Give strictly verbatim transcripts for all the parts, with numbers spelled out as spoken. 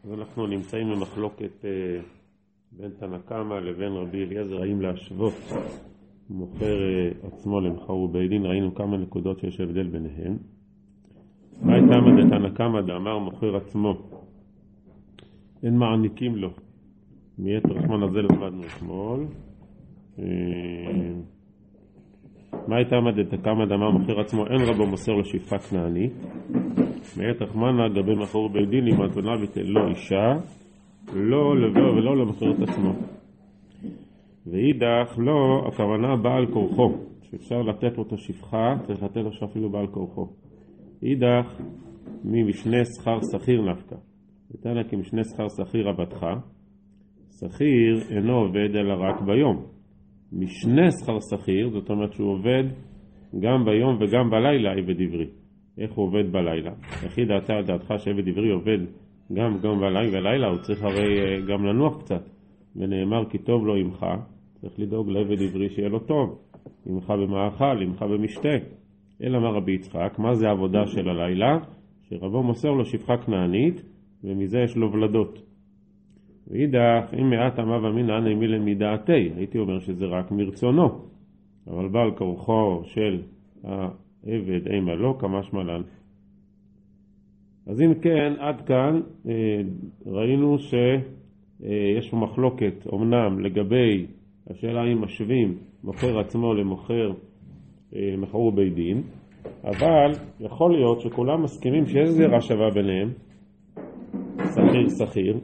אז אנחנו נמצאים במחלוקת אה, בין תנא קמא לבין רבי אליעזר, האם להשוות מוכר אה, עצמו למכר ובית דין. ראינו כמה נקודות שיש הבדל ביניהם. מה הייתה דתנא קמא דאמר מוכר עצמו אין מעניקים לו, מיתר רחמן הזה למדנו אתמול. אה, מה הייתה דתנא קמא דאמר מוכר עצמו אין רבו מוסר לו שפחה כנענית, מיתר רחמן לגבי מכר ובית דין אם אתונה ביטל לו אישה לא לבוא ולא למכר את עצמו. ואידך לא, הכוונה בעל כורחו, שאפשר לתת לו את השפחה, צריך לתת לו שאפילו בעל כורחו. אידך ממשנה שכר שכיר נפקא, ותנא כי משנה שכר שכיר עבדך, שכיר אינו עובד אלא רק ביום. משנה שכר שכיר, זאת אומרת שהוא עובד גם ביום וגם בלילה עבד עברי. איך הוא עובד בלילה? הכי דעתה על דעתך שעבד עברי עובד גם גם בלילה ולילה, הוא צריך הרי גם לנוח קצת, ונאמר כי טוב לו עמך, צריך לדאוג לעבד עברי שיהיה לו טוב, עמך במאכל, עמך במשתה. אלא מה רבי יצחק, מה זה העבודה של הלילה? שרבו מוסר לו שפחה כנענית ומזה יש לו ולדות. ואידך אם מעט אמה ואמינא נעמי למידעתי, הייתי אומר שזה רק מרצונו, אבל בעל כורחו של העבד אימה לא כמשמע לן. אז אם כן, עד כאן ראינו שיש מחלוקת אמנם לגבי השאלה אם משווים מוכר עצמו למוכר מכר ובית דין, אבל יכול להיות שכולם מסכימים שיש גזירה שווה ביניהם, שכיר שכיר,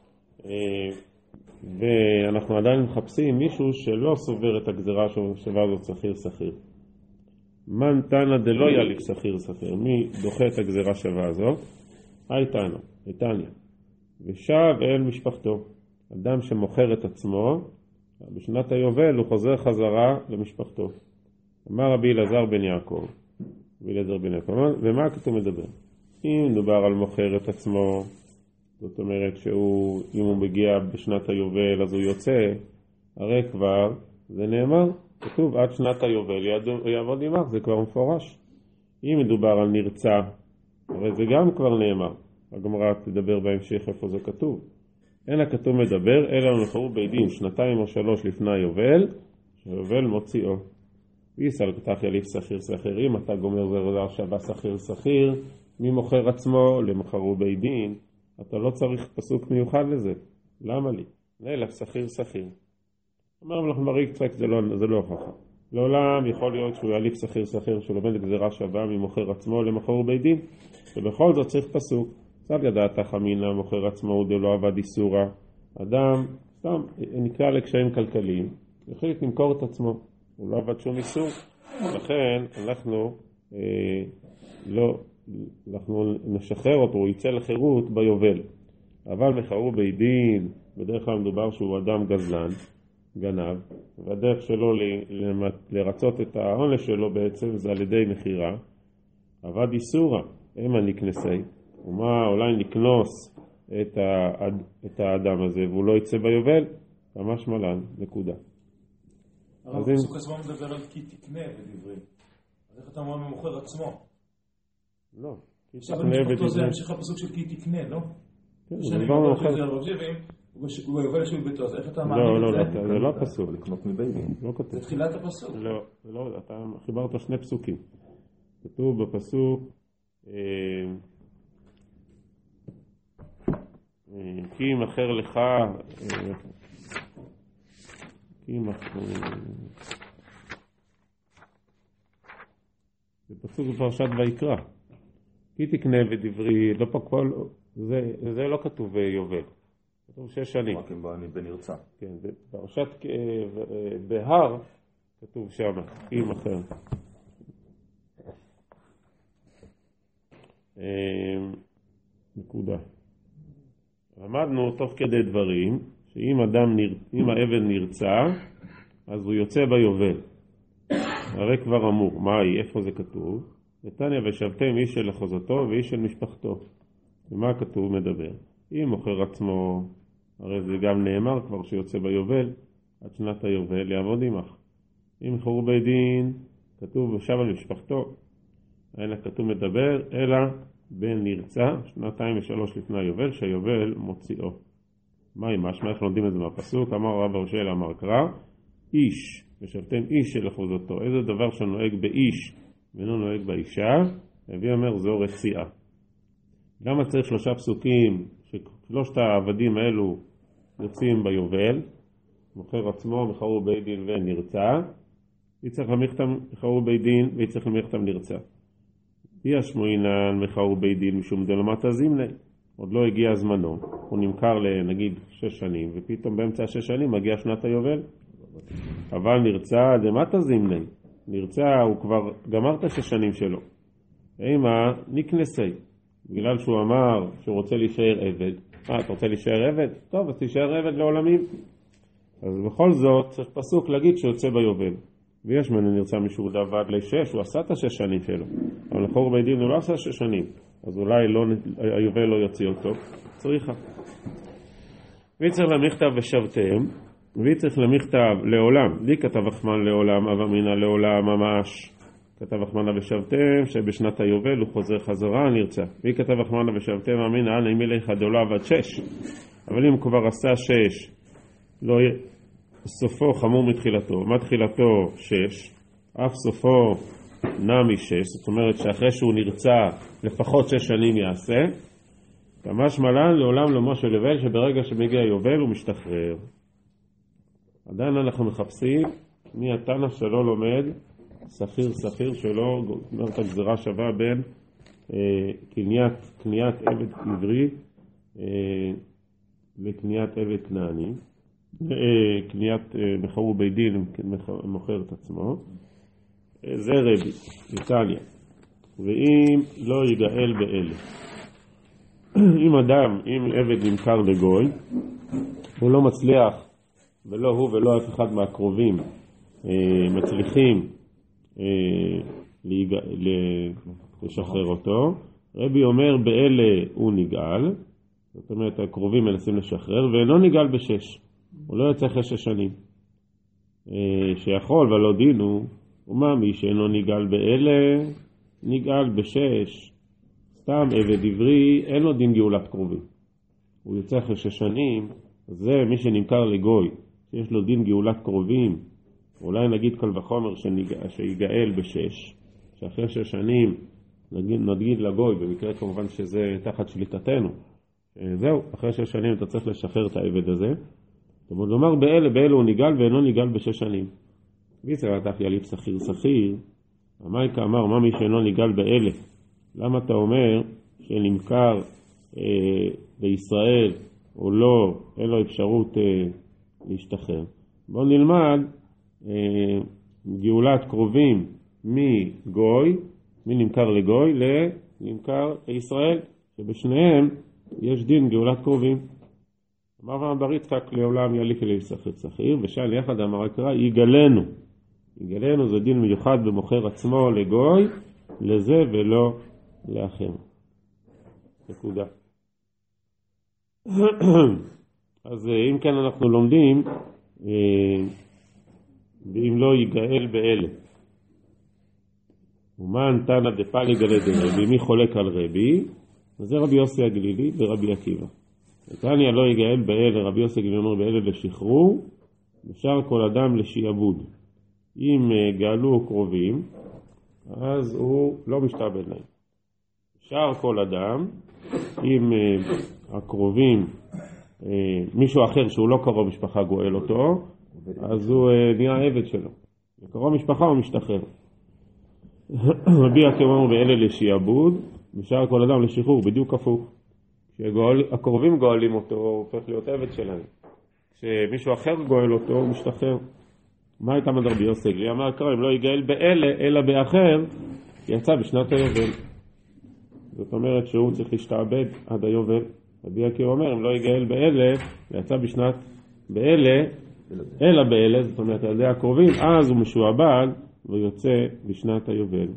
ואנחנו עדיין מחפשים מישהו שלא סובר את הגזירה שווה הזאת שכיר שכיר. מן תנא דלא יליף שכיר שכיר, מי דוחה את הגזירה שווה הזאת? היי תנא, איתניה, ושב אל משפחתו. אדם שמוכר את עצמו בשנת היובל הוא חוזר חזרה למשפחתו. אמר רבי אלעזר בן יעקב, רבי אלעזר בן יעקב, ומה כתוב מדבר? אם מדובר על מוכר את עצמו, זאת אומרת שהוא, אם הוא מגיע בשנת היובל אז הוא יוצא, הרי כבר זה נאמר, כתוב עד שנת היובל יעבוד עמך, זה כבר מפורש. אם מדובר על נרצע, הרי זה גם כבר נאמר, הגמרא תדבר בהמשך איפה זה כתוב. אין הכתוב מדבר אלא מכר ובית דין שנתיים או שלוש לפני היובל, שהיובל מוציאו. ויסל כתך יליף שכיר שכיר, אם אתה גומר זה רזר שווה שכיר שכיר, מי מוכר עצמו למכר ובית דין, אתה לא צריך פסוק מיוחד לזה. למה לי? נלף שכיר שכיר. אומר אנחנו מראים קצת, זה לא, זה לא הוכחה. לעולם יכול להיות שהוא יליף שכיר שכיר שלומד גזירה שווה ממוכר עצמו למכר ובית דין, ובכל זאת צריך פסוק. קצת ידעת חמינה מוכר עצמו הוא דלא עבד איסורה. אדם סתם נקרא לקשיים כלכליים, החליט למכור את עצמו, הוא לא עבד שום איסור. לכן אנחנו אה, לא, אנחנו נשחרר אותו, הוא יצא לחירות ביובל. אבל מכר ובית דין, בדרך כלל מדובר שהוא אדם גזלן, גנב, והדרך שלו ל- לרצות את העונש שלו בעצם זה על ידי מחירה. עבד איסורה, אמה נקנסי, ומה אולי נקנוס את, ה- את האדם הזה והוא לא יצא ביובל, ממש מלן, נקודה. הרב פסוק עצמו מדבר על כי תקנה בדברי, אז איך אתה אומר ממוכר עצמו? לא, כי תקנה בדברי. זה המשך הפסוק של כי תקנה, לא? כן, זה לא מוכר. הוא יובל לשוב ביתו, אז איך אתה מאמין את זה? לא, לא, זה לא פסוק. לקנות מבית דין. לא כתוב. זה תחילת הפסוק. לא, לא, אתה חיברת שני פסוקים. כתוב בפסוק כי ימכר לך, כי ימכר, זה פסוק בפרשת ויקרא. כי תקנה בדברי, לא פקול, זה, זה לא כתוב יובל. כתוב שש שנים. רק אם בא בנרצע. כן, בפרשת בהר כתוב שם, כי ימכר. נקודה. למדנו תוך כדי דברים שאם אדם נר... אם העבד נרצע אז הוא יוצא ביובל, הרי כבר אמור. מה היא? איפה זה כתוב? ותניא ושבתם איש של אחוזתו ואיש של משפחתו. ומה כתוב מדבר? אם מוכר עצמו, הרי זה גם נאמר כבר שיוצא ביובל, עד שנת היובל יעבוד עמך. אם מכר ובית דין כתוב ושב על משפחתו, אין הכתוב מדבר אלא בן נרצה, שנתיים ושלוש לפני היובל, שהיובל מוציאו. מה עם משמע? איך לומדים את זה מהפסוק? אמר רב הראשי אמר קרא, איש, ושבתם איש של אחוזתו. איזה דבר שנוהג באיש ואינו נוהג באישה? אבי אומר זו רציעה. למה צריך שלושה פסוקים ששלושת העבדים האלו יוצאים ביובל? מוכר עצמו, מכרו בית דין ונרצה. יצטרך למכתם מכרו בית דין ויצטרך למכתם נרצה. אי השמועינן מכרו בית דין משום דלמת הזימני. עוד לא הגיע זמנו. הוא נמכר לנגיד שש שנים ופתאום באמצע שש שנים מגיע שנת היובל. אבל נרצה דמת הזימני. נרצה הוא כבר גמר את השש שנים שלו. אימה נקנסי. בגלל שהוא אמר שהוא רוצה להישאר עבד. אה, אתה רוצה להישאר עבד? טוב, אז תישאר עבד לעולמים. אז בכל זאת צריך פסוק להגיד שיוצא ביובל. ויש מנו נרצה משהו דעבד לשש, הוא עשה את השש שנים שלו. אבל לחור בית דין הוא לא עשה שש שנים. אז אולי לא, היובל לא יוציא אותו. צריכה. ויצטרך למכתב ושבתם. ויצטרך למכתב לעולם. לי כתב אחמן לעולם, אב אמינה לעולם ממש. כתב אחמנה ושבתם שבשנת היובל הוא חוזר חזרה נרצה. והיא כתב אחמנה ושבתם אמינה אנה אם אליך דולא עבד שש. אבל אם הוא כבר עשה שש, לא יהיה סופו חמור מתחילתו. מה תחילתו? שש. אף סופו נמי שש. זאת אומרת שאחרי שהוא נרצה לפחות שש שנים יעשה. כמש מלן לעולם לא משהו לבל שברגע שמגיע יובל הוא משתחרר. עדיין אנחנו מחפשים מי התנא שלא לומד שכיר שכיר שלא אומרת הגזרה שווה בין אה, קניית, קניית עבד עברי אה, לקניית עבד כנעני. אה, קניית אה, מכרו בית דין מוכר את עצמו. אה, זה רבי, איטליה. ואם לא יגאל באלה. אם אדם, אם עבד נמכר לגוי, הוא לא מצליח, ולא הוא ולא אף אחד מהקרובים אה, מצליחים לשחרר אותו. רבי אומר באלה הוא נגאל, זאת אומרת הקרובים מנסים לשחרר, ואינו נגאל בשש, הוא לא יוצא אחרי שש שנים. שיכול ולא דינו, ומה מי שאינו נגאל באלה נגאל בשש. סתם עבד עברי אין לו דין גאולת קרובים, הוא יוצא אחרי שש שנים. זה מי שנמכר לגוי שיש לו דין גאולת קרובים, אולי נגיד כל וחומר שיגאל בשש, שאחרי שש שנים נגיד, נגיד לגוי, במקרה כמובן שזה תחת שליטתנו. זהו, אחרי שש שנים אתה צריך לשחרר את העבד הזה. זאת אומרת, לומר באלה, באלה הוא ניגל ואינו ניגל בשש שנים. ויצר התח יליף שכיר שכיר. המייקה אמר, מה מי שאינו ניגל באלה? למה אתה אומר שנמכר אה, בישראל או לא, אין לו אפשרות אה, להשתחרר? בואו נלמד גאולת קרובים מגוי, מי נמכר לגוי לנמכר לישראל, שבשניהם יש דין גאולת קרובים. אמר רבי בר יצחק לעולם יליף אליו שכיר שכיר, ושאל יחד אמר הקרא יגלנו. יגלנו זה דין מיוחד במוכר עצמו לגוי, לזה ולא לאחר. נקודה. אז אם כן אנחנו לומדים ואם לא יגאל באלה. ומה תנא דפליג על ידי רבי, מי חולק על רבי? זה רבי יוסי הגלילי ורבי עקיבא. תניא לא יגאל באלה, רבי יוסי הגלילי אומר באלה לשחרור, ושאר כל אדם לשיעבוד. אם גאלו קרובים, אז הוא לא משתעבד להם. שאר כל אדם, אם הקרובים, מישהו אחר שהוא לא קרוב משפחה גואל אותו, אז הוא נהיה עבד שלו. קרוב משפחה הוא משתחרר. רבי עקיבא אומר באלה לשיעבוד, ושאר כל אדם לשחרור, בדיוק הפוך. כשהקרובים גואלים אותו, הוא הופך להיות עבד שלהם. כשמישהו אחר גואל אותו, הוא משתחרר. מה הייתה מד רבי יוסי הגלילי? אמר קרא, אם לא יגאל באלה, אלא באחר, יצא בשנת היובל. זאת אומרת שהוא צריך להשתעבד עד היובל. רבי עקיבא אומר, אם לא יגאל באלה, יצא בשנת באלה, אלא באלה, זאת אומרת על ידי הקרובים, אז הוא משועבד ויוצא בשנת היובל.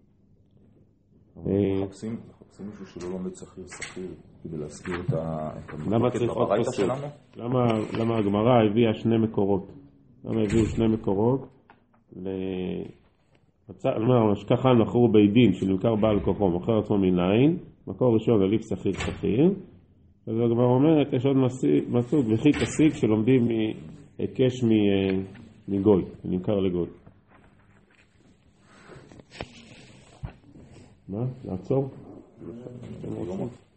מחפשים מישהו שלא לומד שכיר שכיר כדי להזכיר את המחלוקת. למה צריך עוד פסוק? למה הגמרא הביאה שני מקורות? למה הביאו שני מקורות? ככה מכרו בית דין שנמכר בעל כוחו, מוכר עצמו מנין, מקור ראשון אליף שכיר שכיר, אז הגמרא אומרת, יש עוד מסוג, וכי תשיג שלומדים מהיקש מגוי, נמכר לגוי. מה? לעצור?